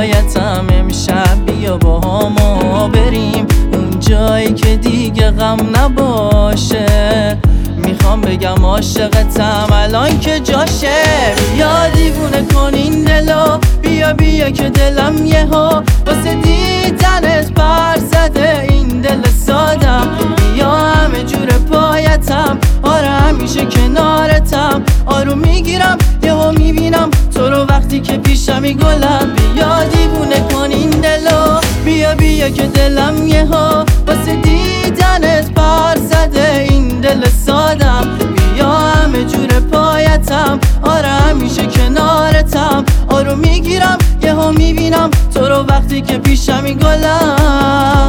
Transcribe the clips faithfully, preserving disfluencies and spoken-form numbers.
پایتم امشب بیا با همو بریم اون جایی که دیگه غم نباشه. میخوام بگم عاشقتم الان که جاشه. بیا دیوونه کن این دلو، بیا بیا که دلم یهو واسه دیدنت پر زده. این دل سادم بیا همه جور پایتم، آره همیشه کنارتم. آروم میگیرم یهو میبینم تو رو وقتی که پیشمی گلم. بیا دیوونه کن این دلو، بیا بیا که دلم یهو واسه دیدنت پر زده. این دل سادم بیا همه جور پایتم، آره همیشه کنارتم. آروم میگیرم یهو میبینم تو رو وقتی که پیشمی گلم.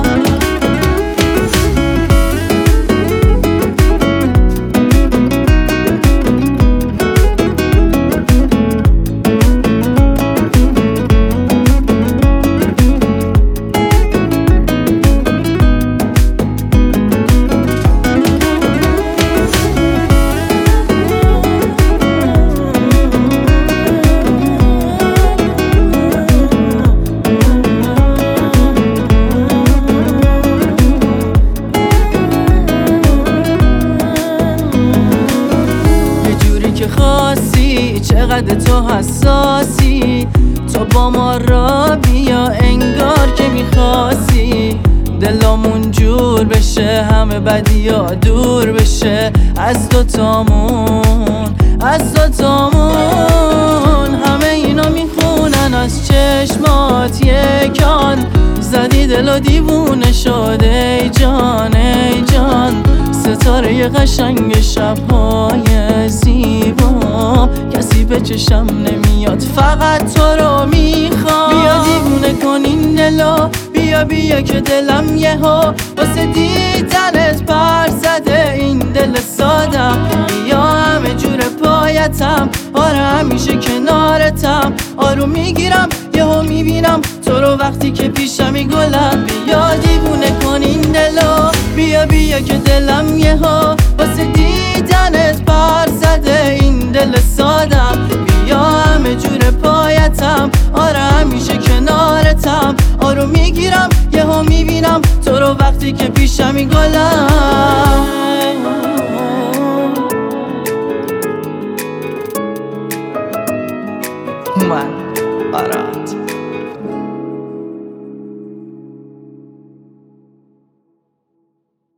خاصی چقدر تو حساسی، تو با ما را بیا انگار که میخواستی. دلمون جور بشه همه بدیا دور بشه از دوتامون، از دوتامون. همه اینا میخونن از چشمات یکان، زدی دل و دیوونه شده ای جان ای جان. ستاره قشنگ شبهای زیبا، کسی به چشم نمیاد فقط تو رو میخوام. بیا دیوونه کن این دلو، بیا بیا که دلم یهو واسه دیدنت پر زده. این دل سادم بیا همه جور پایتم، آره همیشه کنارتم. آروم میگیرم یهو میبینم تو رو وقتی که پیشمی گلم. بیا دیوونه کن این دلو، بیا بیا که دلم یهو واسه دیدنت پر زده. این دل سادم بیا همه جور پایتم، آره